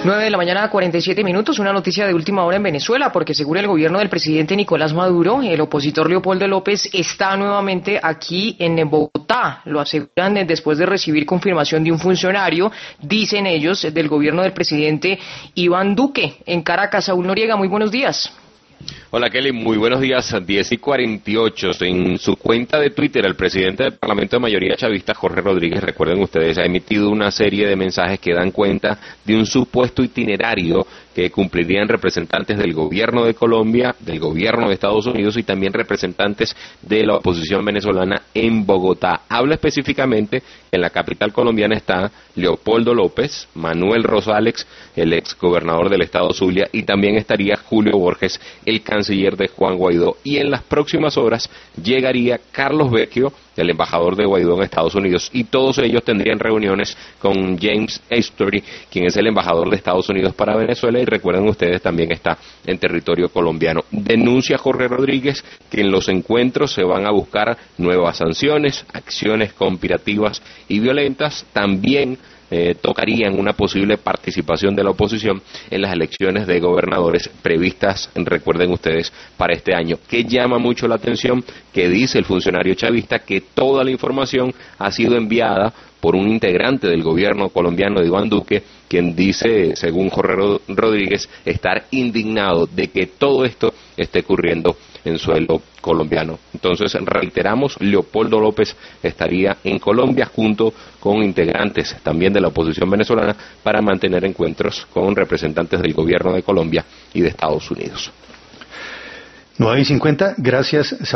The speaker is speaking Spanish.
9 de la mañana, 47 minutos. Una noticia de última hora en Venezuela, porque según el gobierno del presidente Nicolás Maduro, el opositor Leopoldo López está nuevamente aquí en Bogotá. Lo aseguran después de recibir confirmación de un funcionario, dicen ellos, del gobierno del presidente Iván Duque. En Caracas, Saúl Noriega, muy buenos días. Hola Kelly, muy buenos días. 10:48. En su cuenta de Twitter, el presidente del Parlamento de mayoría chavista, Jorge Rodríguez, recuerden ustedes, ha emitido una serie de mensajes que dan cuenta de un supuesto itinerario que cumplirían representantes del gobierno de Colombia, del gobierno de Estados Unidos y también representantes de la oposición venezolana en Bogotá. Habla específicamente que en la capital colombiana está Leopoldo López, Manuel Rosales, el ex gobernador del estado Zulia, y también estaría Julio Borges, el canciller de Juan Guaidó, y en las próximas horas llegaría Carlos Vecchio, el embajador de Guaidó en Estados Unidos, y todos ellos tendrían reuniones con James Estuary, quien es el embajador de Estados Unidos para Venezuela, y recuerden ustedes también está en territorio colombiano. Denuncia Jorge Rodríguez que en los encuentros se van a buscar nuevas sanciones, acciones conspirativas y violentas, también tocarían una posible participación de la oposición en las elecciones de gobernadores previstas, recuerden ustedes, para este año. Que llama mucho la atención, que dice el funcionario chavista que toda la información ha sido enviada por un integrante del gobierno colombiano de Iván Duque, quien dice, según Jorge Rodríguez, estar indignado de que todo esto esté ocurriendo en suelo colombiano. Entonces, reiteramos, Leopoldo López estaría en Colombia junto con integrantes también de la oposición venezolana para mantener encuentros con representantes del gobierno de Colombia y de Estados Unidos. 9:50, gracias.